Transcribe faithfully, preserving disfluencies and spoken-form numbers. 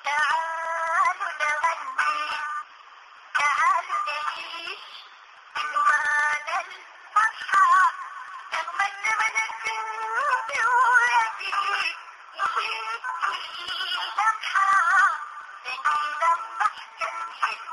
تعالوا نغني، تعالوا نعيش عنوان الفرحة، نغمة نغمة بولادي نحيي لمحة، نجيب الضحكة